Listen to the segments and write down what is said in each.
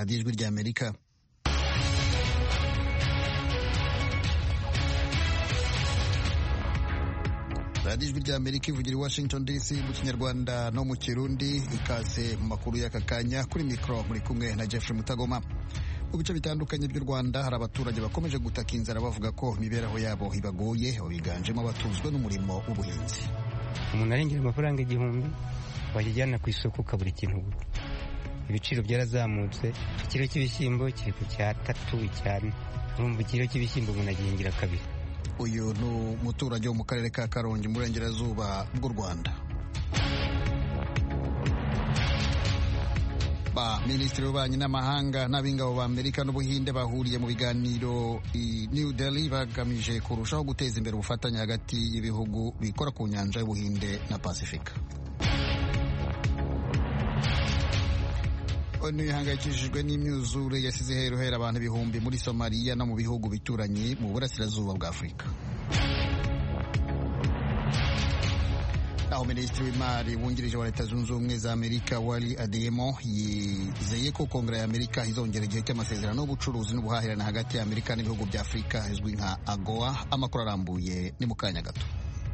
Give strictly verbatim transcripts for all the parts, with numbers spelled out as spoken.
radiyo ijwi ry'Amerika. radiyo ijwi ry'Amerika ivugira i Washington D C mu Kinyarwanda no mu Kirundi. Ikaze mu makuru y'aka kanya, kuri mikoro muri kumwe na Jeffrey Mutagoma. Mu bice bitandukanye by'u Rwanda hari abaturage bakomeje gutaka inzara bavuga ko imibereho yabo ibagoye, biganjemo abatuzwe n'umurimo w'ubuhinzi. Umuntu arengera amafaranga igihumbi wajyana ku isoko ukabura ikintu ugura. Ibiciro byarazamutse, ikiro cy'ibishyimbo kiri ku cyatatu cyane. Urumva ikiro cy'ibishyimbo umuntu agihingira kabiri. Uyu ni umuturage wo mu karere ka Karongi mu burengerazuba bw'u Rwanda. Ba Minisitiri w'Ububanyi n'Amahanga n'ab'ingabo b'Amerika n'Ubuhinde bahuriye mu biganiro i New Delhi bagamije kurushaho guteza imbere ubufatanye hagati y'ibihugu bikora ku nyanja y'Ubuhinde na Pasifika. Onu ihangayikishijwe n'imyuzure yasize heruhera abantu ibihumbi muri Somalia no mu bihugu bituranye mu burasirazuba bwa Afurika. Aho Minisitiri w'Imari wungirije wa Leta Zunze Ubumwe za Amerika Wally Adeyemo yizeye ko Kongere ya Amerika izongera igihe cy'amasezerano y'ubucuruzi n'ubuhahirane hagati ya Amerika n'ibihugu bya Afurika izwi nka AGOA. Amakuru arambuye ni mu kanya gato.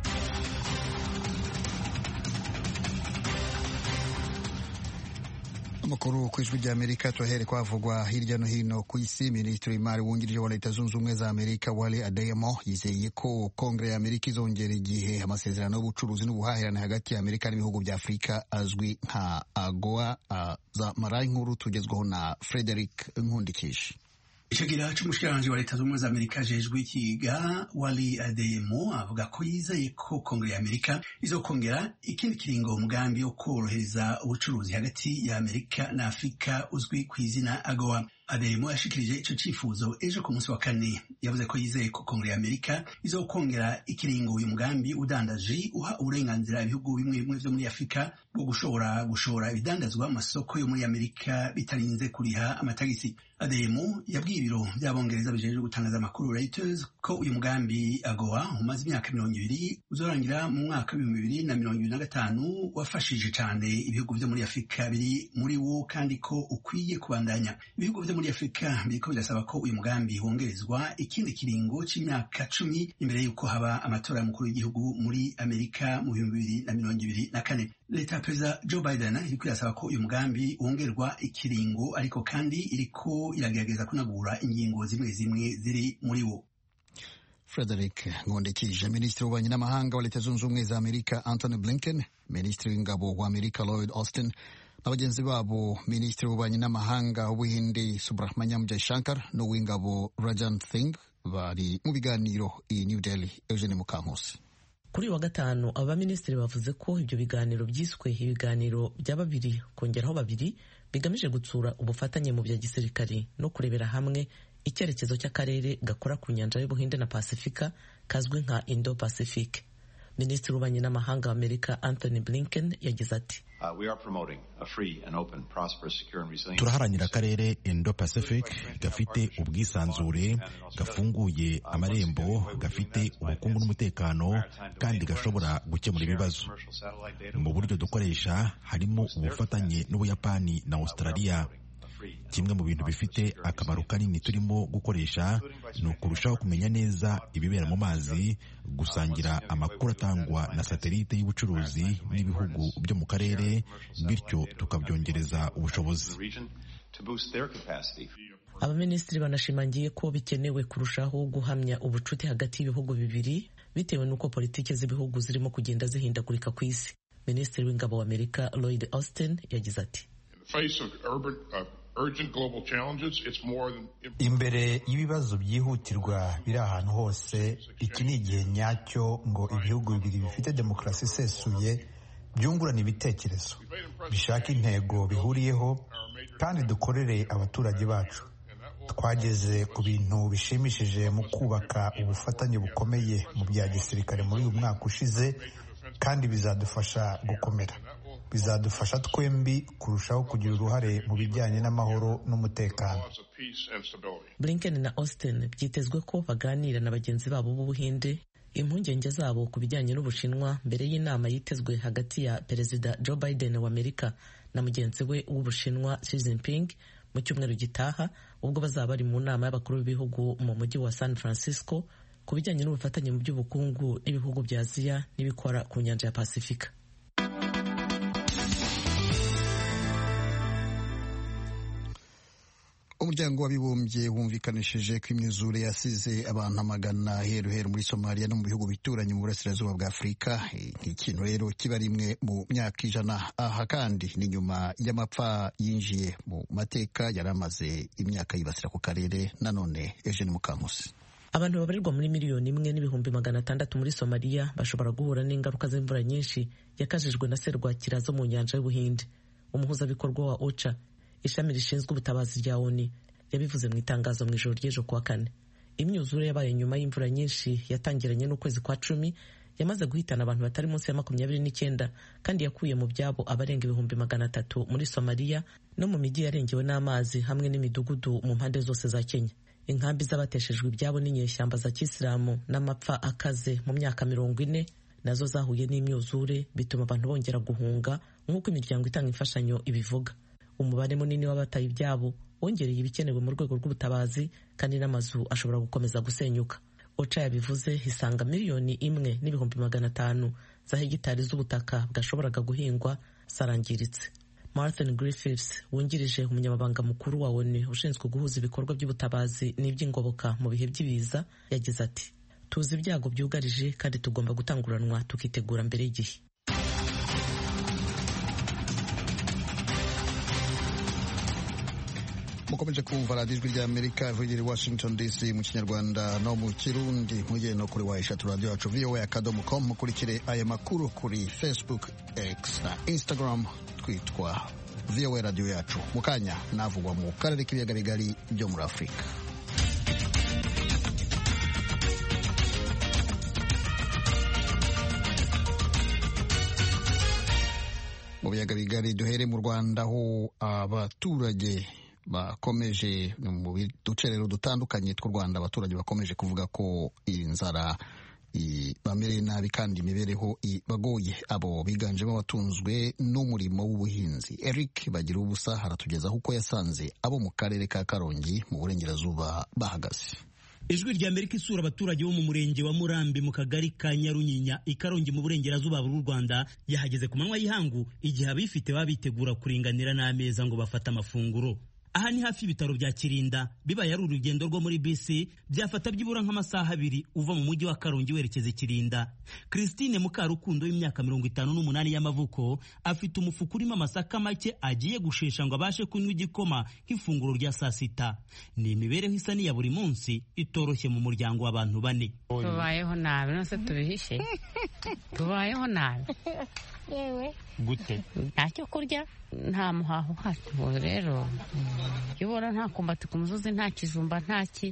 Amakuru ku ijwi ry'Amerika tuhere kwavugwa hirya no hino ku isi. Minisitiri w'Imari wungirije wa Leta Zunze Ubumwe za Amerika Wally Adeyemo yizeye ko Kongere ya Amerika izongera igihe amasezerano y'ubucuruzi n'ubuhahirane hagati ya Amerika n'ibihugu bya Afurika azwi nka AGOA. Za marayi nkuru tugezweho na Frederick Nkundikisha. Ikigira cy'umushikiranganje wa Leta Zunze Ubumwe za Amerika jejwe ikiga Wally Adeyemo avuga ko yizeye ko Kongere ya Amerika izokongera ikindi kiringo umugambi wo korohereza ubucuruzi hagati ya Amerika na Afurika uzwi ku izina AGOA. Adeyemo yashikirije ico cifuzo ejo ku munsi wa kane. Yavuze ko yizeye ko Kongere ya Amerika izokongera ikiringo uyu mugambi udandaje uha uburenganzira ibihugu bimwe bimwe vyo muri Afurika bwo gushobora gushora ibidandazwa mu masoko yo muri Amerika bitarinze kuriha amatagisi. Adeyemo yabwiye ibiro by'abongereza bijeje gutangaza amakuru Reuters ko uyu mugambi AGOA umaze imyaka mirongo ibiri uzorangira mu mwaka w'ibihumbi bibiri na mirongo ibiri na gatanu wafashije cane ibihugu vyo muri Afurika biri muri wo kandi ko ukwiye kubandanya. Ibihugu vyo muri Afurika biriko birasaba ko uyu mugambi wongerezwa ikindi kiringo c'imyaka cumi imbere yuko haba amatora y'umukuru w'igihugu muri Amerika mu bihumbi bibiri na mirongo ibiri na kane. Leta ya Perezida Joe Biden iriko irasaba ko uyu mugambi wongerwa ikiringo, ariko kandi iriko iragerageza kunagura ingingo zimwe zimwe ziri muri wo. Frederick Nkundikije. Minisitiri w'Ububanyi n'Amahanga wa Leta Zunze Ubumwe za Amerika Anthony Blinken, Minisitiri w'Ingabo wa Amerika Lloyd Austin na bagenzi babo Minisitiri w'Ububanyi n'Amahanga w'Ubuhinde Subrahmanyam Jaishankar n'uw'Ingabo Rajnath Singh bari mu biganiro i New Delhi. Eugene Mukankusi. Kuri wa gatanu aba minisitiri bavuze ko ibyo biganiro byiswe ibiganiro bya babiri kongeraho babiri bigamije gutsura ubufatanye mu bya gisirikari no kurebera hamwe icyerekezo cy'akarere gakora ku nyanja y'Ubuhinde na Pasifika kazwi nka Indo-Pacific. Minisitiri w'Ububanyi n'Amahanga wa Amerika Anthony Blinken yagize ati: turaharanira akarere Indo-Pacific gafite ubwisanzure, gafunguye amarembo, gafite ubukungu n'umutekano kandi gashobora gukemura ibibazo. Mu buryo dukoresha harimo ubufatanye n'Ubuyapani na Australia. Kimwe mu bintu bifite akamaro kanini turimo gukoresha ni ukurushaho kumenya neza ibibera mu mazi, gusangira amakuru atangwa na satelite y'ubucuruzi n'ibihugu byo mu karere, bityo tukabyongereza ubushobozi. Abaminisitiri banashimangiye ko bikenewe kurushaho guhamya ubucuti hagati y'ibihugu bibiri bitewe n'uko politiki z'ibihugu zirimo kugenda zihindagurika ku isi. Minisitiri w'Ingabo wa Amerika Lloyd Austin yagize ati: imbere y'ibibazo byihutirwa biri ahantu hose, iki ni igihe nyacyo ngo ibihugu bibiri bifite demokarasi isesuye byungurana ibitekerezo, bishaka intego bihuriyeho kandi dukorere abaturage bacu. Twageze ku bintu bishimishije mu kubaka ubufatanye bukomeye mu bya gisirikare muri uyu mwaka ushize, kandi bizadufasha gukomera. Bizadufasha twembi kurushaho kugira uruhare mu bijyanye n'amahoro n'umutekano. Blinken na Austin byitezwe ko baganira na bagenzi babo b'Ubuhinde impungenge zabo ku bijyanye n'Ubushinwa mbere y'inama yitezwe hagati ya Perezida Joe Biden wa Amerika na mugenzi we w'Ubushinwa Xi Jinping mu cyumweru gitaha ubwo bazaba bari mu nama y'abakuru b'ibihugu mu mujyi wa San Francisco ku bijyanye n'ubufatanye mu by'ubukungu n'ibihugu bya Aziya n'ibikora ku nyanja ya Pasifika. Umuryango w'abibumbye wumvikanishije ko imyuzure yasize abantu amagana heru heru muri Somalia no mu bihugu bituranye mu burasirazuba bwa Afurika. Ikintu rero kiba rimwe mu myaka ijana. Aha kandi ni nyuma y'amapfa yinjiye mu mateka yari amaze imyaka yibasira ku karere. Nanone Eugene Mukankusi. Abantu babarirwa muri miliyoni imwe n'ibihumbi magana atandatu muri Somalia bashobora guhura n'ingaruka z'imvura nyinshi yakajijwe na serwakira zo mu nyanja y'Ubuhinde. Umuhuzabikorwa wa OCHA, ishami rishinzwe ubutabazi rya O N U, yabivuze mu itangazo mu ijoro ry'ejo kuwa kane. Imyuzure yabaye nyuma y'imvura nyinshi yatangiranye n'ukwezi kwa cumi yamaze guhitana abantu batari munsi ya makumyabiri n'icyenda kandi yakuye mu byabo abarenga ibihumbi magana atatu muri Somalia no mu mijyi yarengewe n'amazi hamwe n'imidugudu mu mpande zose za Kenya. Inkambi z'abateshejwe ibyabo n'inyeshyamba za Kisilamu n'amapfa akaze mu myaka mirongo ine nazo zahuye n'imyuzure bituma abantu bongera guhunga nk'uko imiryango itanga imfashanyo ibivuga. Umubare munini w'abataye ibyabo wongereye ibikenewe mu rwego rw'ubutabazi kandi n'amazu ashobora gukomeza gusenyuka. OCHA yabivuze isanga miliyoni imwe n'ibihumbi magana atanu za hegitari z'ubutaka bwashoboraga guhingwa zarangiritse. Martin Griffiths wungirije umunyamabanga mukuru wa O N U ushinzwe guhuza ibikorwa by'ubutabazi n'iby'ingoboka mu bihe by'ibiza yagize ati tuzi ibyago byugarije kandi tugomba gutanguranwa tukitegura mbere y'igihe. Mukomeje kumva radiyo ijwi rya Amerika ivugira i Washington D C mu Kinyarwanda no mu Kirundi. Mujye no kuri wa eshatu radio yacu v o a akadomo com. Mukurikire aya makuru kuri Facebook, X na Instagram twitwa V O A radio yacu. Mukanya navugwa mu karere k'ibiyaga bigari byo muri Afurika. Mu biyaga bigari duhere mu Rwanda aho abaturage bakomeje mu duce rero dutandukanye tw'u Rwanda abaturage bakomeje kuvuga ko inzara bamereye nabi kandi imibereho ibagoye. Abo biganjemo abatunzwe n'umurimo w'ubuhinzi. Eric bagira ubusa haratugezaho uko yasanze abo mu karere ka Karongi mu burengerazuba bahagaze. Ijwi rya Amerika isura abaturage bo mu murenge wa Murambi mu kagari ka Nyarunyinya i Karongi mu burengerazuba bw'u Rwanda yahageze ku manywa y'ihangu igihe abifite babitegura kuringanira n'ameza ngo bafate amafunguro. Aha ni hafi y'ibitaro bya Kirinda. Bibaye ari urugendo rwo muri bisi byafata byibura nk'amasaha abiri uva mu mujyi wa Karongi werekeza Kirinda. Christine Mukarukundo y'imyaka mirongo itanu n'umunani y'amavuko afite umufuka urimo amasaka make agiye gushesha ngo abashe kunywa igikoma nk'ifunguro rya saa sita. Ni imibereho isa n'iya buri munsi itoroshye mu muryango w'abantu bane. Tubayeho nabi nose tubihishe. Tubayeho nabi. Yewe gute ntacyo kurya nta muhaho hati rero yobora nta kumbati ku musozi nta kijumba ntaki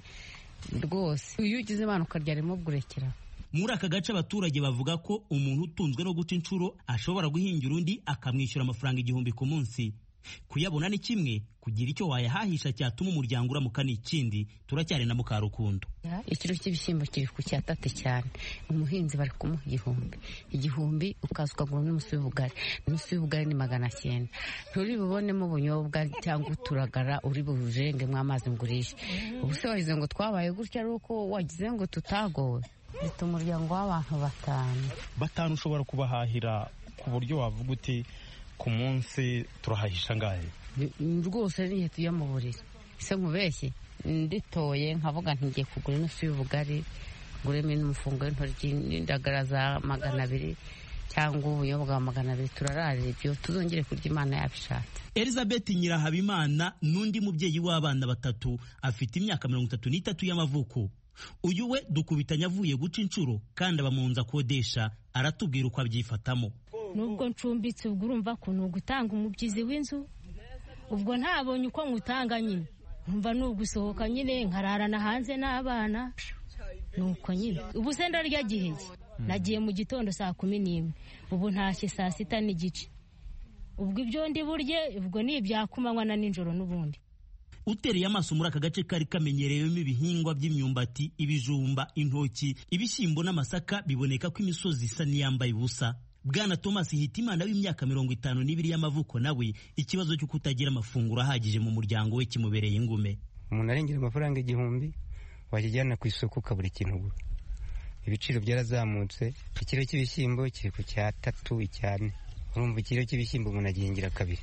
rwose iyo ugize imana ukarya rimwe gurekera. Muri aka gace abaturage bavuga ko umuntu utunzwe no guca inshuro ashobora guhingira undi akamwishyura amafaranga igihumbi ku munsi. Kuyabona ni kimwe, kugira icyo wayahahisha cyatuma umuryango uramuka ni ikindi. Turacyari na Mukarukundo. Ikiro cy'ibishyimbo kiri ku cyatate cyane. Umuhinzi bari kumuha igihumbi igihumbi ukaza ukagura n'umusi w'ubugari. Umusi w'ubugari ni magana cyenda. Nturi bubonemo ubunyobwa cyangwa uturagara uri bujengemo amazi ngurisha. Ubuse wagize ngo twabaye gutya ari uko wagize ngo tutagowe. Bita umuryango w'abantu batanu. Batanu ushobora kubahahira ku buryo wavuga uti ku munsi turahahisha ngahe? Rwose nihe tujya mu buriri. Se nkubeshye nditoye nkavuga ntigiye kugura inusu y'ubugari nguremo n'umufungo w'intoryi n'indagara za magana abiri cyangwa ubunyobwa bwa magana abiri turararira ibyo tuzongere kurya Imana yabishatse. Elizabeth Nyirahabimana n'undi mubyeyi w'abana batatu afite imyaka mirongo itatu n'itatu y'amavuko. Uyu we dukubitanya avuye guca inshuro kandi abamunza kodesha aratubwira uko abyifatamo. Nubwo ncumbitse ubwo urumva ko nugutanga umubyizi w'inzu ubwo ntabonye uko ngutanga nyine umva nugusohoka nyine nkararana hanze n'abana nuko nyine ubu se ndarya gihe nagiye mu gitondo saa kumi n'imwe ubu ntashye saa sita n'igice ubwo ibyo ndi burye ubwo ni ibyakumanywa na nijoro n'ubundi. Utereye amaso muri aka gace kari kamenyerewemo ibihingwa by'imyumbati, ibijumba, intoki, ibishyimbo n'amasaka biboneka ko imisozi isa n'iyambaye ubusa. Bwana Thomas Hitimana w'imyaka mirongo itanu n'ibiri y'amavuko nawe ikibazo cyo kutagira amafunguro ahagije mu muryango we kimubereye ingume. Umuntu arengera amafaranga igihumbi wajyana ku isoko ukabura ikintu ubura. Ibiciro byarazamutse, ikiro cy'ibishyimbo kiri ku cyatatu icyane. Urumva ikiro cy'ibishyimbo umuntu agihingira kabiri.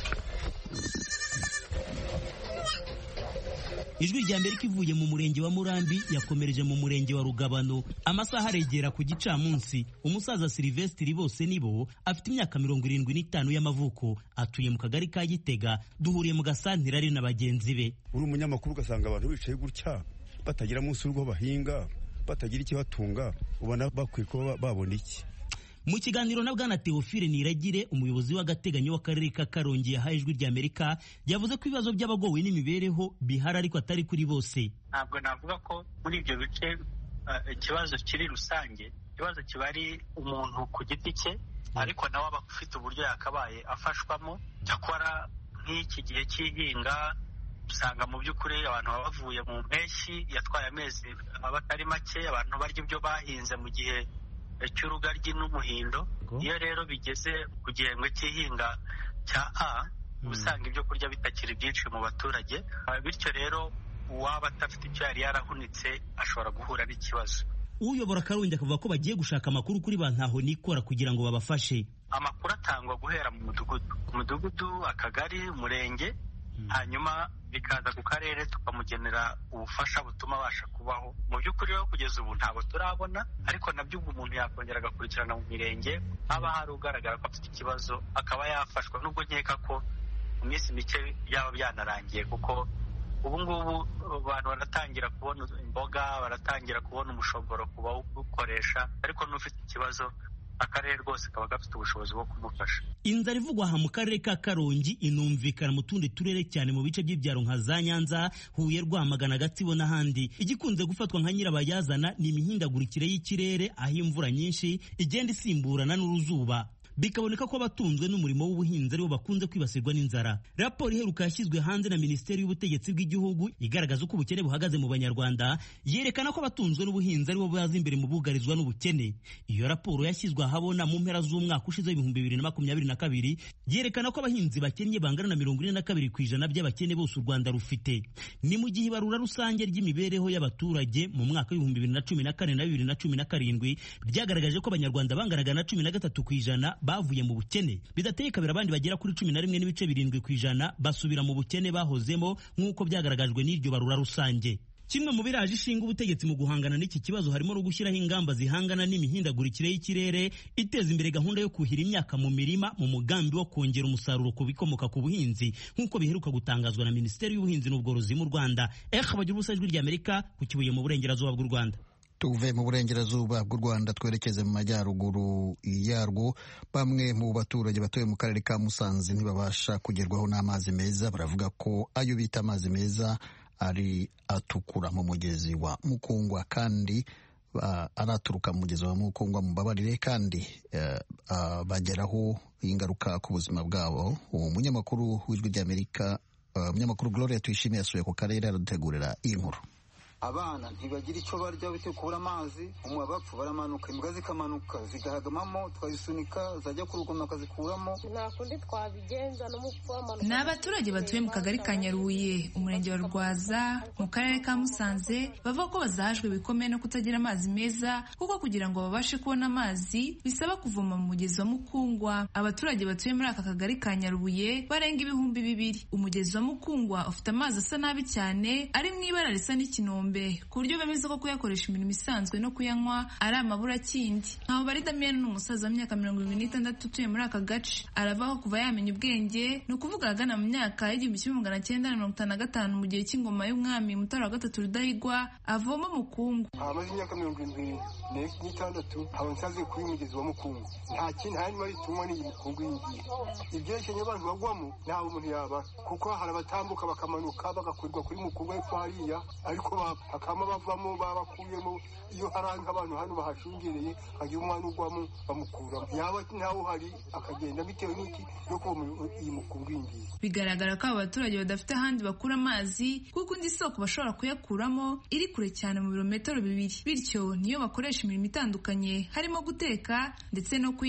Ijwi rya Amerika ivuye mu murenge wa Murambi yakomereje mu murenge wa Rugabano. Amasaha aregera ku gicamunsi, umusaza Silvestre bose nibo afite imyaka mirongo irindwi n'itanu y'amavuko, atuye mu kagari ka Gitega. Duhuriye mu gasantira ari na bagenzi be. Uri umunyamakuru ugasanga abantu bicaye gutya batagira munsi urwo bahinga, batagira ikibatunga, ubona bakwiye kuba babona iki? Mu kiganiro na Bwana Theophile Niragire, umuyobozi w'agateganyo w'akarere ka Karongi yahaye Ijwi rya Amerika, yavuze ko ibibazo by'abagowe n'imibereho bihari ariko atari kuri bose. Ntabwo navuga ko muri ibyo bice ikibazo uh, kiri rusange, ikibazo kiba ari umuntu ku giti cye, ariko nawe aba afite uburyo yakabaye afashwamo. Cyakora nk'iki gihe cy'ihinga usanga mu by'ukuri abantu baba bavuye mu mpeshyi yatwaye amezi abatari make, abantu barya ibyo bahinze mu gihe cy'urugaryi n'umuhindo. Iyo rero bigeze ku gihembwe cy'ihinga cya A, usanga ibyo kurya bitakiri byinshi mu baturage, bityo rero uwaba atafite icyo yari yarahunitse ashobora guhura n'ikibazo. Uyobora Karongi akavuga ko bagiye gushaka amakuru kuri ba ntaho nikora kugira ngo babafashe. Amakuru atangwa guhera mu mudugudu, umudugudu, akagari, umurenge, hanyuma bikaza ku karere tukamugenera ubufasha butuma abasha kubaho. Mu by'ukuri rero kugeza ubu ntabwo turabona, ariko nabyo ubwo umuntu yakongera agakurikirana mu mirenge, haba hari ugaragara ko afite ikibazo akaba yafashwa, nubwo nkeka ko mu minsi mike byaba byanarangiye, kuko ubu ngubu abantu baratangira kubona imboga, baratangira kubona umushogoro ku bawukoresha, ariko n'ufite ikibazo akarere rwose kaba gafite ubushobozi bwo kumufasha. Inzara ivugwa aha mu karere ka Karongi inumvikana mu tundi turere cyane mu bice by'ibyaro nka za Nyanza, Huye, Rwamagana, Gatsibo n'ahandi. Igikunze gufatwa nka nyirabayazana ni imihindagurikire y'ikirere, aho imvura nyinshi igenda isimburana n'uruzuba, bikaboneka ko abatunzwe n'umurimo w'ubuhinzi aribo bakunze kwibasirwa n'inzara. Raporo iheruka yashyizwe hanze na Minisiteri y'Ubutegetsi bw'Igihugu igaragaza uko ubukene buhagaze mu Banyarwanda, yerekana ko abatunzwe n'ubuhinzi aribo baza imbere mu bugarizwa n'ubukene. Iyo raporo yashyizwe ahabona mu mpera z'umwaka ushize w'ibihumbi bibiri na makumyabiri na kabiri, yerekana ko abahinzi bakennye bangana na mirongo ine na kabiri ku ijana by'abakene bose u Rwanda rufite. Ni mu gihe ibarura rusange ry'imibereho y'abaturage mu mwaka w'ibihumbi bibiri na cumi na kane na bibiri na cumi na karindwi ryagaragaje ko Abanyarwanda banganaga na cumi na gatatu ku ijana bavuye mu bukene, bidateye kabiri abandi bagera kuri cumi na rimwe n'ibice birindwi ku ijana basubira mu bukene bahozemo, nk'uko byagaragajwe n'iryo barura rusange. Kimwe mu biraje ishinga ubutegetsi mu guhangana n'iki kibazo harimo no gushyiraho ingamba zihangana n'imihindagurikire y'ikirere, iteza imbere gahunda yo kuhira imyaka mu mirima mu mugambi wo kongera umusaruro ku bikomoka ku buhinzi, nk'uko biheruka gutangazwa na Minisiteri y'Ubuhinzi n'Ubworozi mu Rwanda. Eka bagira ubusa Ijwi rya Amerika ku Kibuye mu burengerazuba bw'u Rwanda. Tuve mu burengerazuba bw'u Rwanda twerekeze mu majyaruguru yarwo. Bamwe mu baturage batuye mu karere ka Musanze ntibabasha kugerwaho n'amazi meza. Baravuga ko ayo bita amazi meza ari atukura mu mugezi wa Mukungwa, kandi uh, araturuka mu mugezi wa Mukungwa mu Mbabarire, kandi uh, uh, bageraho ingaruka ku buzima bwabo. Umunyamakuru w'Ijwi ry'Amerika, umunyamakuru uh, Gloria Tuyishimiye yasuye ku karere aradutegurira iyi nkuru. Abana ntibagira icyo barya bitewe kubura amazi, umwe bapfa baramanuka, imbwa zikamanuka zigahagamamo, twazisunika zajya ku rugomero akazikuramo. Nta kundi twabigenza no mu kuamanuka. Ni abaturage batuye mu kagari ka Nyarubuye, umurenge wa Rwaza, mu karere ka Musanze, bavuga ko bazahajwe bikomeye no kutagira amazi meza, kuko kugira ngo babashe kubona amazi bisaba kuvoma mu mugezi wa Mukungwa. Abaturage batuye muri aka kagari ka Nyarubuye barenga ibihumbi bibiri. Umugezi wa Mukungwa ufite amazi asa nabi cyane, ari mu ibara risa n'ikinombe, ku buryo bemeza ko kuyakoresha imirimo isanzwe no kuyanywa ari amaburakindi. Ntaho bari Damien ni umusaza w'imyaka mirongo irindwi n'itandatu utuye muri aka gace. Arabaho kuva yamenya ubwenge, ni ukuvuga agana mu myaka y'igihumbi kimwe magana cyenda na mirongo itanu na gatanu mu gihe cy'ingoma y'umwami Mutara wa gatatu Rudahigwa, avoma Mukungwa. Amaze imyaka mirongo irindwi n'itandatu haba nsaze kuri mugezi wa Mukungwa. Nta kintu harimo ritungwa n'iyi Mukungwa y'ingiye. Ibyerekeye abantu bagwamo ntawe umuntu yaba, kuko hari abatambuka bakamanuka bagakurirwa kuri Mukungwa y'epfo hariya, ariko hakama bavamo babakuyemo. Iyo hari nk'abantu hano bahashungereye hagira umwana ugwamo bamukuramo, yaba ntawe uhari akagenda bitewe n'iki no kuba iyi Mukungwa y'ingiye. Bigaragara ko aba baturage badafite ahandi bakura amazi, kuko indi soko bashobora kuyakuramo iri kure cyane mu birometero bibiri, bityo niyo bakoresha imirimo itandukanye harimo guteka ndetse no kuyanywa.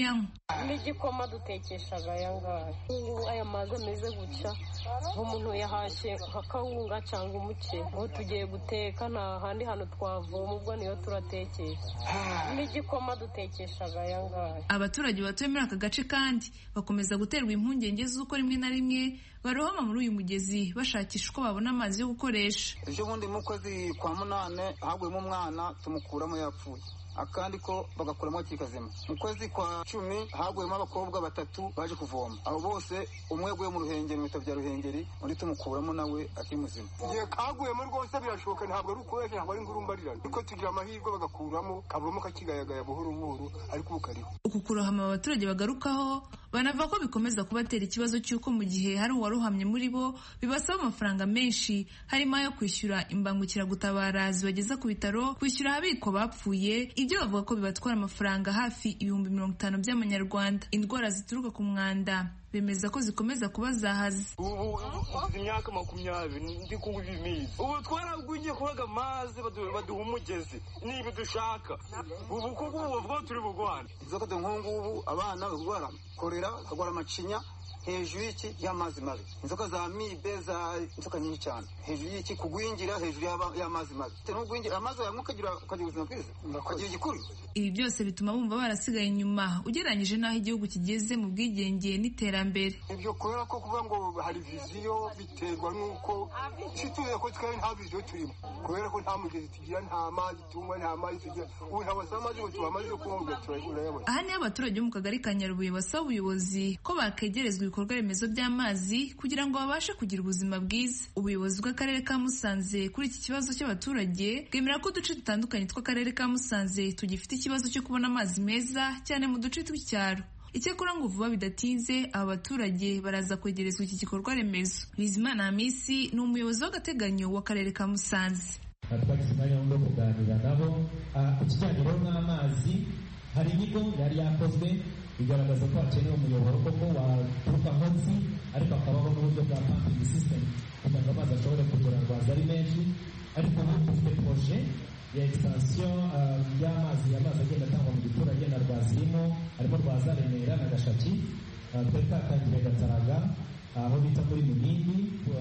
n'igikoma dutekeshaga aya ngaya aya mazi ameze gutya umuntu yahashye akawunga cyangwa umuceri ubu tugiye guteka nta handi hantu twavoma ubwo niyo turatekesha n'igikoma dutekeshaga aya ngaya. Abaturage batuye muri aka gace kandi bakomeza guterwa impungenge z'uko rimwe na rimwe barohama muri uyu mugezi bashakisha uko babona amazi yo gukoresha. Ejo bundi mu kwezi kwa munane haguyemo umwana tumukuramo yapfuye akandi ko bagakuramo kikazima. Mu kwezi kwa cumi haguyemo abakobwa batatu baje kuvoma, abo bose umwe guye mu ruhengeri mu bitabo bya ruhengeri undi tumukuramo nawe akiri muzima. Igihe kaguyemo rwose birashoboka ntabwo ari ukoresha ntabwo ari ngurumbarirana uko tugira amahirwe bagakuramo kabamo kakigayagaya buhoro buhoro ariko bukariho. Uku kurohama abaturage bagarukaho banavuga ko bikomeza kubatera ikibazo cy'uko mu gihe hari uwarohamye muri bo bibasaba amafaranga menshi harimo ayo kwishyura imbangukiragutabara zibageza ku bitaro, kwishyura ahabikwa bapfuye. Ibyo bavuga ko bibatwara amafaranga hafi ibihumbi mirongo itanu by'amanyarwanda. Indwara zituruka ku mwanda bemeza ko zikomeza kubazahaza. Ubu uzi imyaka makumyabiri ndi kunywa ibimizi, ubu twaragwingiye kubaga amazi baduha umugezi niba dushaka ubu kuko ubu turi bugwana inzoka de nk'ubu abana bagwara korera bagwara amacinya hejuru y'iki y'amazi mabi, inzoka za mibe za inzoka nyinshi cyane hejuru y'iki kugwingira hejuru y'amazi mabi. N'ugwingira amazi yamwe ukagira ukagira ubuzima bwiza ukagira igikuru. Ibi byose bituma bumva barasigaye inyuma ugereranyije n'aho igihugu kigeze mu bwigenge n'iterambere. Ibyo kubera ko kuvuga ngo hari viziyo biterwa n'uko tuzi ko twari nta viziyo turimo kubera ko nta mugezi tugira, nta mazi tunywa, nta mazi tugira. Ubu ntabasa amazi ngo tuba amazi yo kunywa turayabona. Aha niho abaturage bo mu kagari ka Nyarubuye basaba ubuyobozi ko bakegerezwa ibikorwa remezo by'amazi kugira ngo babashe kugira ubuzima bwiza. Ubuyobozi bw'akarere ka Musanze kuri iki kibazo cy'abaturage bwemera ko uduce dutandukanye tw'akarere ka Musanze tugifite ikibazo cyo kubona amazi meza cyane mu duce tw'icyaro. Icyakora ngo vuba bidatinze aba baturage baraza kwegerezwa iki gikorwa remezo. Bizimana Hamisi ni umuyobozi w'agateganyo w'akarere ka Musanze. Twagize umwanya wo kuganira nabo ku kijyanye n'amazi. Hari inyigo yari yakozwe igaragaza ko hakenewe umuyoboro koko waturuka munsi ariko hakabaho n'uburyo bwa pumping system kugira ngo amazi ashobore kugera ngo aze ari menshi. Ariko ubu dufite proje ya extension y'amazi amazi agenda atangwa mu giturage na Rwazirimo, harimo Rwaza, Remera na Gashaki. Twari twatangiye Gataraga aho bita muri Munini,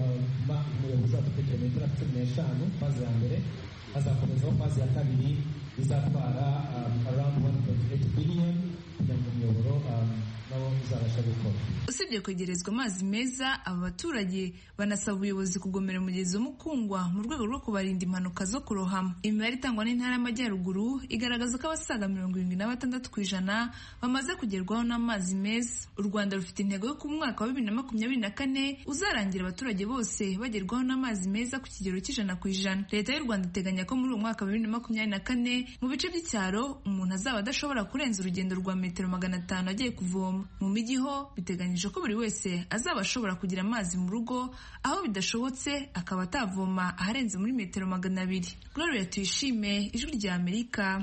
umuyobozi afite kilometero cumi n'eshanu mazi ya mbere, hazakomezaho mazi ya kabiri izatwara around one point eight billion kugira ngo umuyoboro nawo uzabasha gukora. Usibye kwegerezwa amazi meza, aba baturage banasaba ubuyobozi kugomera umugezi wo Mukungwa mu rwego rwo kubarinda impanuka zo kurohama. Imibare itangwa n'Intara y'Amajyaruguru igaragaza ko abasaga mirongo irindwi na batandatu ku ijana bamaze kugerwaho n'amazi meza. U Rwanda rufite intego yo ku mwaka wa bibiri na makumyabiri na kane uzarangira abaturage bose bagerwaho n'amazi meza ku kigero cy'ijana ku ijana. Leta y'u Rwanda iteganya ko muri uwo mwaka wa bibiri na makumyabiri na kane mu bice by'icyaro umuntu azaba adashobora kurenza urugendo rwa metero magana atanu agiye kuvoma. Mu mijyi ho biteganyije ko buri wese azaba ashobora kugira amazi mu rugo, aho bidashobotse akaba atavoma aharenze muri metero magana abiri. Gloria Tuyishime, Ijwi rya Amerika.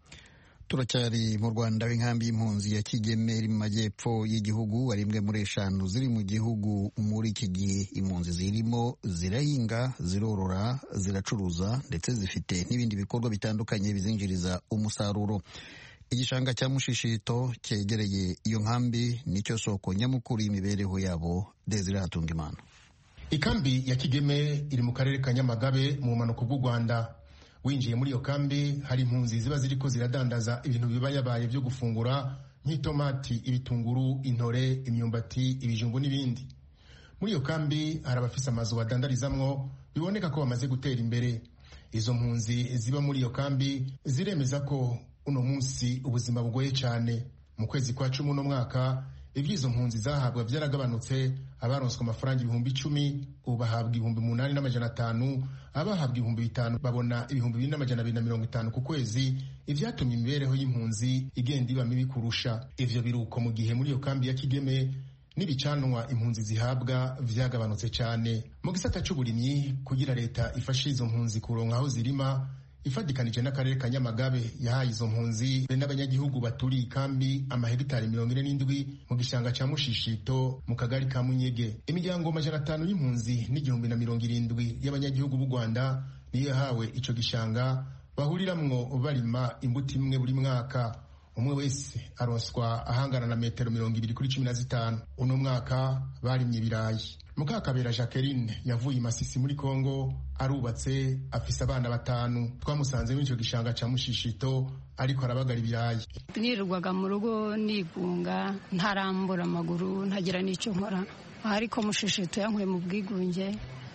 Turacyari mu Rwanda. W'inkambi y'impunzi ya Kigeme iri mu majyepfo y'igihugu ari imwe muri eshanu ziri mu gihugu muri iki gihe. Impunzi zirimo zirahinga, zirorora, ziracuruza ndetse zifite n'ibindi bikorwa bitandukanye bizinjiriza umusaruro. Igishanga cya Mushishito cyegereye iyo nkambi nicyo soko nyamukuru y'imibereho yabo. Desire Hatungimana. Ikambi ya Kigeme iri mu karere ka Nyamagabe mu bumanuko bw'u Rwanda. Winjiye muri iyo kambi hari impunzi ziba ziriko ziradandaza ibintu biba yabaye byo gufungura nk'itomati, ibitunguru, intore, imyumbati, ibijumbu n'ibindi. Muri iyo kambi hari abafise amazu badandarizamwo biboneka ko bamaze gutera imbere. Izo mpunzi ziba muri iyo kambi ziremeza ko uno munsi ubuzima bugoye cyane. Mu kwezi kwa cumi uno mwaka iby'izo mpunzi zahabwa byaragabanutse, abaronswe amafaranga ibihumbi icumi ubu bahabwa ibihumbi umunani n'amajana atanu, abahabwa ibihumbi bitanu babona ibihumbi bibiri n'amajana abiri na mirongo itanu ku kwezi. Ivyatumye imibereho y'impunzi igenda iba mibi kurusha. Ivyo biruko mu gihe muri iyo kambi ya Kigeme n'ibicanwa impunzi zihabwa vyagabanutse cyane. Mu gisata c'uburimyi kugira leta ifashe izo mpunzi kuronka aho zirima, ifadikanije n'akarere ka Nyamagabe yahaye izo mpunzi be n'abanyagihugu baturiye ikambi amahegitari mirongo ine n'indwi mu gishanga cya Mushishito mu kagari ka Munyege. Imiryango amajana atanu y'impunzi n'igihumbi na mirongo irindwi y'abanyagihugu b'u Rwanda niyo yahawe ico gishanga bahuriramwo barima imbuto imwe buri mwaka. umwe wese aronswa ahangana na metero mirongo ibiri kuri cumi na zitanu. Uno mwaka barimye ibirayi. Mukakabera Jacqueline yavuye i Masisi muri Kongo, arubatse, afise abana batanu. Twamusanze muri ico gishanga ca Mushishito ariko arabagara ibirayi. Nirwaga mu rugo nigunga, ntarambura amaguru, ntagira n'ico nkora, ariko Mushishito yankuye mu bwigunge,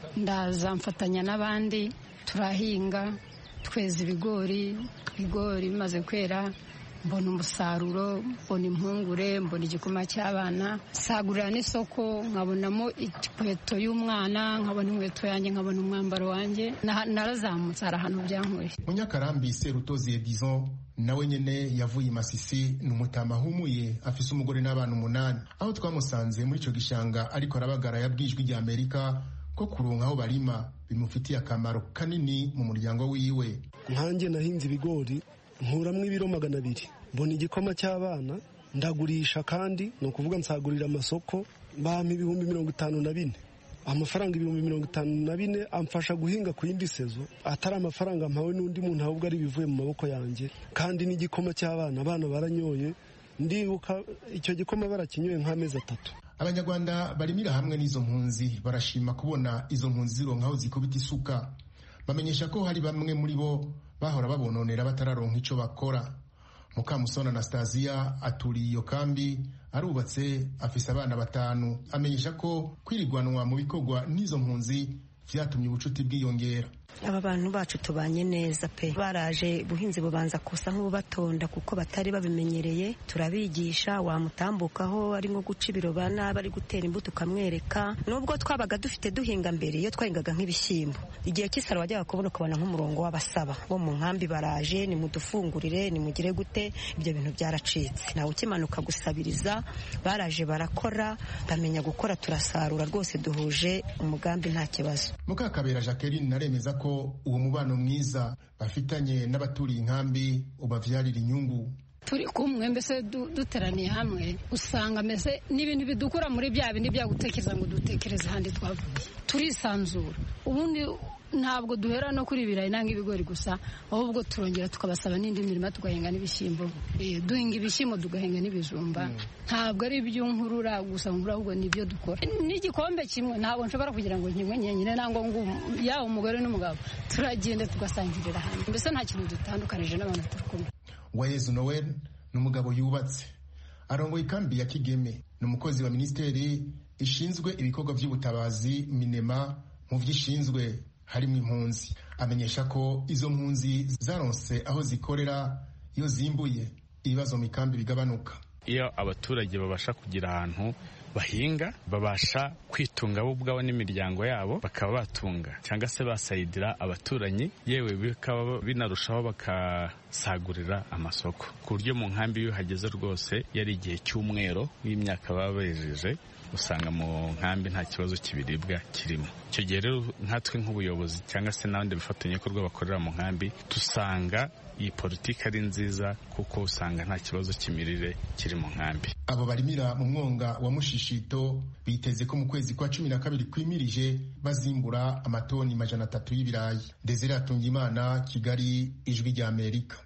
ndaza mfatanya n'abandi turahinga, tweza ibigori, ibigori bimaze kwera, mbona umusaruro, mbona impungure, mbona igikoma cy'abana, sagurira n'isoko, nkabonamo ikweto y'umwana, nkabona inkweto yanjye, nkabona umwambaro wanjye, narazamutse hari ahantu byankuye. Munyakarambi Serutozi Edison nawe nyene yavuye i Masisi, n'umutama ahumuye, afise umugore n'abana umunani. Aho twamusanze muri ico gishanga ariko arabagara yabwijwe rya Amerika ko kuronka aho barima bimufitiye akamaro kanini mu muryango wiwe. Nkanjye nahinze ibigori nkuramwo ibiro magana abiri, mbona igikoma cy'abana ndagurisha, kandi ni ukuvuga nsagurira amasoko, bampa ibihumbi mirongo itanu na bine. Amafaranga ibihumbi mirongo itanu na bine amfasha guhinga ku yindi sezo, atari amafaranga mpawe n'undi muntu, ahubwo ari bivuye mu maboko yanjye, kandi n'igikoma cy'abana abana baranyoye, ndibuka icyo gikoma barakinyoye nk'amezi atatu. Abanyarwanda barimira hamwe n'izo mpunzi barashima kubona izo mpunzi zironka aho zikubita isuka. Bamenyesha ko hari bamwe muri bo bahora babononera batararonka ico bakora. Mukamusona Anastasia aturiye iyo kambi, arubatse, afise abana batanu. Amenyesha ko kwirigwanwa mu bikorwa n'izo mpunzi vyatumye ubucuti bwiyongera. Aba bantu bacu tubanye neza pe, baraje buhinzi bubanza kusa nk'ubatonda kuko batari babimenyereye, turabigisha, wamutambukaho ari nko guca ibiroba nabi, ari gutera imbuto ukamwereka. Nubwo twabaga dufite duhinga mbere, iyo twahingaga nk'ibishyimbo, igihe cy'isaro wajyaga kubona ukabona nk'umurongo w'abasaba bo mu nkambi baraje, ni mudufungurire, ni mugire gute. Ibyo bintu byaracitse, nawe ukimanuka gusabiriza, baraje barakora, bamenya gukora, turasarura rwose, duhuje umugambi nta kibazo. Mukakabera Jacqueline naremeza ko uwo mubano mwiza bafitanye n'abaturiye inkambi ubavyarira inyungu. Turi kumwe mbese duteraniye hamwe, usanga mbese n'ibintu bidukura muri bya bindi bya gutekereza ngo dutekereze handi twavuye, turisanzura. Ubundi ntabwo duhera no kuri ibirayi nanga ibigori gusa, ahubwo turongera tukabasaba n'indi mirima, tugahinga n'ibishyimbo, duhinga ibishyimbo tugahinga n'ibijumba. Ntabwo ari iby'unkurura gusa, nkura ahubwo nibyo dukora. N'igikombe kimwe ntabwo nshobora kugira ngo nkinywe nyenyine, nangwa ngo yawe umugore n'umugabo, turagenda tugasangirira hamwe, mbese nta kintu dutandukanije n'abantu turi kumwe. Uwayezu Noel ni umugabo yubatse, arongoye ikambi ya Kigeme, ni umukozi wa Minisiteri ishinzwe ibikorwa by'ubutabazi Minema. Mu vyishinzwe harimo impunzi. Amenyesha ko izo mpunzi zaronse aho zikorera, iyo zimbuye ibibazo mu ikambi bigabanuka. Iyo abaturage babasha kugira ahantu bahinga, babasha kwitunga bo ubwabo n'imiryango yabo, bakaba batunga cyangwa se basayidira abaturanyi, yewe bikaba binarushaho bakasagurira amasoko, ku buryo mu nkambi iyo hageze rwose yari igihe cy'umwero n'imyaka baba bejeje, usanga mu nkambi nta kibazo cy'ibiribwa kirimo. Icyo gihe rero nkatwe nk'ubuyobozi cyangwa se n'abandi bafatanyabikorwa bakorera mu nkambi, dusanga iyi politiki ari nziza kuko usanga nta kibazo cy'imirire kiri mu nkambi. Abo barimira mu mwonga wa Mushishito biteze ko mu kwezi kwa cumi na kabiri kwimirije bazimbura amatoni majana atatu y'ibirayi. Desire Atungimana, Kigali, Ijwi rya Amerika.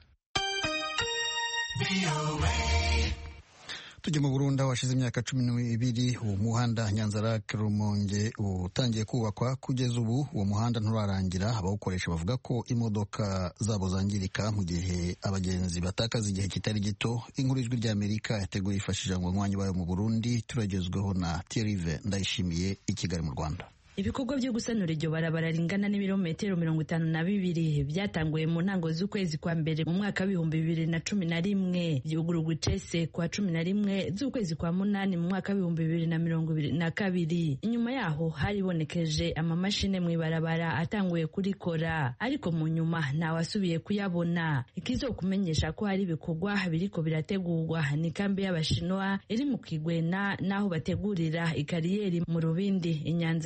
Tujye mu Burundi washize imyaka cumi n'ibiri uwo muhanda Nyanza-Lac Rumonge utangiye kubakwa. Kugeza ubu uwo muhanda nturarangira, abawukoresha bavuga ko imodoka zabo zangirika mu gihe abagenzi batakaza igihe kitari gito. Inkuru Ijwi rya Amerika yateguye ifashije ngo mwanya wayo mu Burundi, turagezweho na Thierry Ndayishimiye i Kigali mu Rwanda. Ibikorwa byo gusanura iryo barabara ringana n'ibirometero mirongo itanu na bibiri byatanguye mu ntango z'ukwezi kwa mbere mu mwaka w'ibihumbi bibiri na cumi na rimwe, byugururwa icese kwa cumi na rimwe z'ukwezi kwa munani mu mwaka w'ibihumbi bibiri na mirongo ibiri na kabiri. Inyuma yaho haribonekeje amamashine mu ibarabara atanguye kurikora, ariko mu nyuma ntawasubiye kuyabona. Ikizokumenyesha ko hari ibikorwa biriko birategurwa ni kambi y'Abashinwa iri mu Kigwena, naho bategurira ikariyeri mu Rubindi, Inyanza-Lac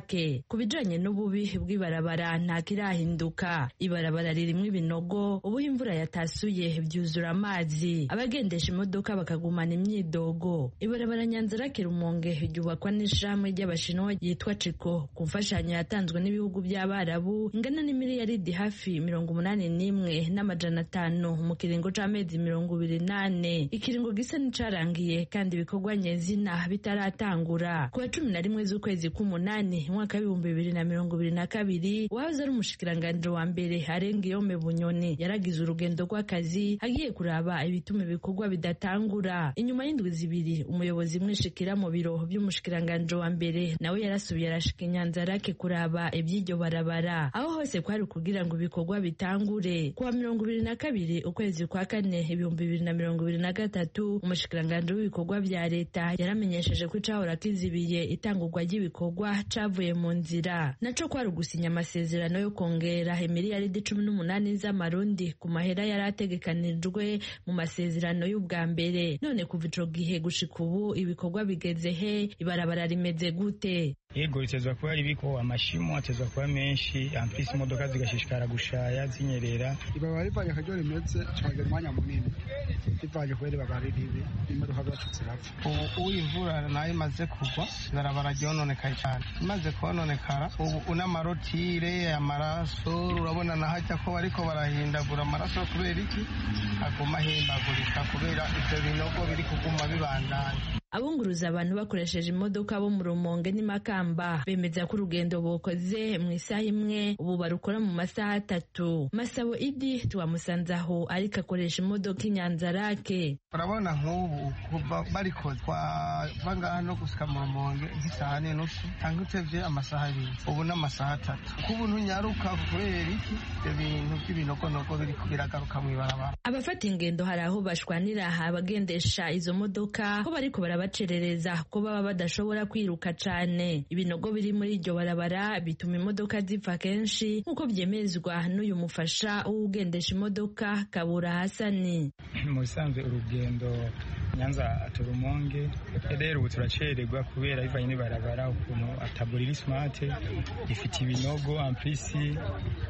Nyanzarake. Ku bijanye n'ububi bw'ibarabara nta kirahinduka, ibarabara ririmwo ibinogo, ubu imvura yatasuye byuzura amazi, abagendesha imodoka bakagumana imyidogo. Ibarabara Nyanzarake Rumonge ryubakwa n'ishirahamwe ry'Abashinwa yitwa Ciko ku mfashanyo yatanzwe n'ibihugu by'Abarabu ingana n'imiliyaridi hafi mirongo umunani n'imwe n'amajana atanu mu kiringo c'amezi mirongo ibiri nane. Ikiringo gisa n'icarangiye kandi ibikorwa nyezina bitaratangura. Ku wa cumi na rimwe z'ukwezi k'umunani umwaka w'ibihumbi bibiri na mirongo ibiri na kabiri, wahoze ari umushikiranganji wa mbere Arengiyome Bunyoni yaragize urugendo rw'akazi agiye kuraba ibituma ibikorwa bidatangura. Inyuma y'indwi zibiri umuyobozi mwishikira mu biro by'umushikiranganji wa mbere nawe yarasubiye arashika Nyanzarake kuraba iby'iryo barabara, aho hose kwari kugira ngo ibikorwa bitangure. Ku wa mirongo ibiri na kabiri ukwezi kwa kane ibihumbi bibiri na mirongo ibiri na gatatu umushikiranganji w'ibikorwa vya leta yaramenyesheje ko icahora kizibiye itangurwa ry'ibikorwa cavuye mu nzira, naco kwari gusinya amasezerano yo kongera imiliyaridi cumi n'umunani z'amarundi ku mahera yari ategekanijwe mu masezerano y'ubwa mbere. None kuva ico gihe gushika ubu ibikorwa bigeze he? Ibarabara rimeze gute? Yego itezwa kuba ribiko amashimo atezwa kuba menshi, ampisi imodoka zigashishikara gushaya zinyerera. Ibarabara rivanye akaryo rimeze cagera umwanya munini, rivanye kubera ibarabara ribi imodoka zacu zirapfa. Ubu imvura nayo imaze kugwa ibarabara ryononekaye cyane, imaze kononekara ubu n'amarotire amaraso urabona nahajya ko bariko barahindagura amaraso kubera iki aguma ahimbagurika kubera ivyo binogo biri kuguma bibandanya. Abunguruza abantu bakoresheje imodoka bo mu Rumonge n'Imakamba bemeza ko urugendo bokoze mu isaha imwe ubu barukora mu masaha atatu. Masabo Idi tuwamusanze aho ariko akoresha imodoka Nyanzarake. Urabona nk'ubu kuva barikoze twava ngaha no gusika mu Rumonge nk'isaha n'inusu cyangwa utevye amasaha abiri, ubu n'amasaha atatu. Kubu ntunyaruka kubera iki ibintu by'ibinogonogo biri biragaruka mu ibarabara. Abafata ingendo hari aho bashwanira abagendesha izo modoka ko bariko bacerereza ko baba badashobora kwiruka cane. Ibinogo biri muri iryo barabara bituma imodoka zipfa kenshi nk'uko byemezwa n'uyu mufasha w'ugendesha imodoka Kabura Hasani. Mu bisanzwe urugendo Nyanza Rumonge rero ubu turacererwa kubera bivanye n'ibarabara ukuntu ataburiri smart ifite ibinogo amplisi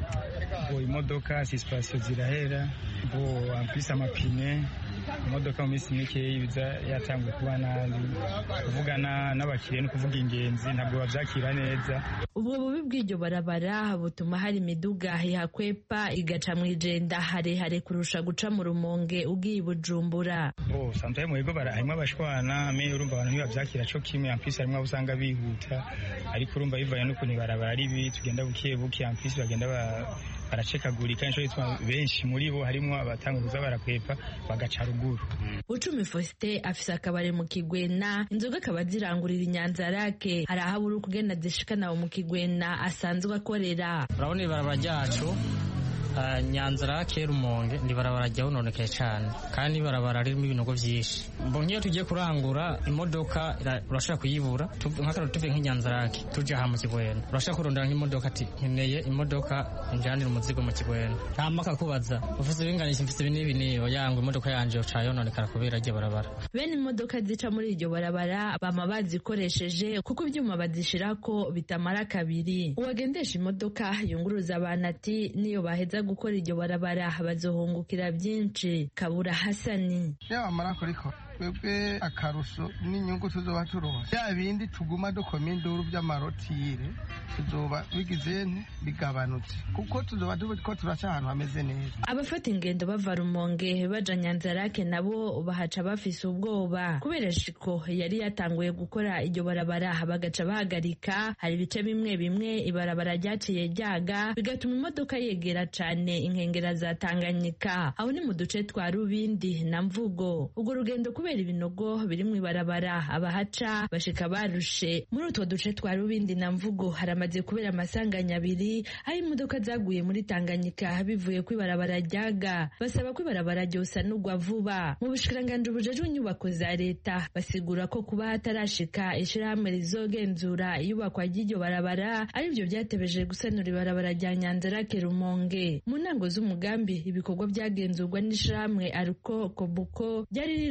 bo imodoka suspension zirahera bo amplisi amapine imodoka mu minsi mike yiza yatanguye kuba nabi kuvugana n'abakiriya no kuvuga ingenzi ntabwo bavyakira neza. Ubwo bubi bw'iryo barabara butuma hari imiduga ihakwepa igaca mw'ijenda harehare kurusha guca mu Rumonge ugiye Bujumbura. Oh, sometimes mwego barahimwe abashwana me urumva abantu ntibavyakira co kimwe ampisi harimwe usanga bihuta ariko urumva bivanye n'ukuntu ibarabara ribi tugenda bukiye bukiye ampisi bagenda ba baracekagurika inshuro yitwa benshi muri bo harimo abatanga kuza barakwepa bagaca ruguru. Bucumi Faustin afise akabare mu Kigwena, inzoga akaba zirangurira Nyanzarake, hari aho buri kugenda zishikana mu Kigwena asanzwe akorera. Urabona ibarabara ryacu Nyanzarake Rumonge ndi barabara ryononekaye cyane kandi barabara ririmo ibinogo byinshi. Mbonye tugiye kurangura imodoka urashaka kuyibura nk'akaro tuve nk'Inyanzarake tuje aha mu Kigwena urashaka kurondera nk'imodoka ati nkeneye imodoka njyanira umuzigo mu Kigwena nta maka kubaza ufite ibinganisha mfite ibinibi niyo yangu imodoka yanje uca yononekara kubera rye barabara. Bene imodoka zica muri iryo barabara bama bazikoresheje kuko ibyuma bazishirako bitamara kabiri. Uwagendesha imodoka yunguruza abantu ati niyo baheza gukora iryo barabara bazohungukira byinshi. Kabura Hasani: yaba marakoriko twebwe akarusho n'inyungu tuzoba turonse ya bindi tuguma dukoma induru by'amarotire tuzoba bigize bigabanutse kuko tuzoba ko turaca ahantu hameze neza. Abafata ingendo bava Rumonge baja Nyanzarake nabo bahaca bafise ubwoba kubera shiko yari yatanguye gukora iryo barabara bagaca bahagarika. Hari ibice bimwe bimwe ibarabara ryaciye ryaga bigatuma imodoka yegera cane inkengera za Tanganyika, aho ni mu duce twa Rubindi na Mvugo. Ubwo rugendo kubera ibinogo biri mu ibarabara abahaca bashika barushe. Muri utwo duce twa Rubindi na Mvugo haramaze kubera amasanganya abiri aho imodoka zaguye muri Tanganyika bivuye ku ibarabara ryaga. Basaba ko ibarabara ryosa n'ugwa vuba. Mu bushikiranganje bujejwe inyubako za leta basigura ko kuba hatarashika ishirahamwe rizogenzura iyubakwa ry'iryo barabara ari byo byatebeje gusanura ibarabara rya Nyanzarake Rumonge. Mu ntango z'umugambi ibikorwa byagenzurwa n'ishirahamwe Aruko Kobuko byari rirongowe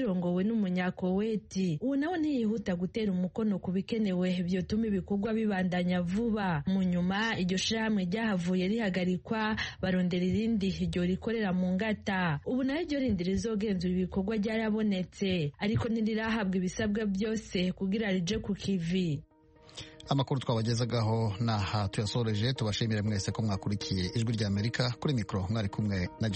n'umunyakoweti. Ubu nawe ntiyihuta gutera umukono ku bikenewe byotuma ibikorwa bibandanya vuba. Mu nyuma iryo shirahamwe ryahavuye rihagarikwa barondera irindi ryo rikorera mu Ngata. Ubu nayo ryo rindi rizogenzura ibikorwa ryarabonetse ariko ntirirahabwa ibisabwa byose kugira rije ku kivi. Amakuru twabagezagaho naha tuyasoreje. Tubashimire mwese ko mwakurikiye Ijwi ry'Amerika. Kuri mikro mwari kumwe na